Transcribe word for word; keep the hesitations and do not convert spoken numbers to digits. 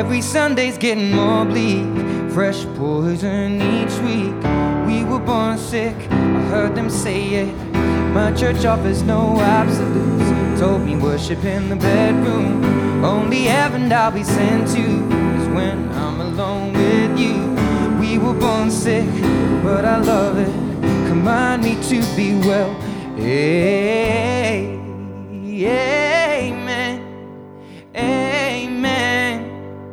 Every Sunday's getting more bleak, fresh poison each week. We were born sick, I heard them say it. My church offers no absolutes. Told me worship in the bedroom. Only heaven I'll be sent to is when I'm alone with you. We were born sick, but I love it. Command me to be well. Hey.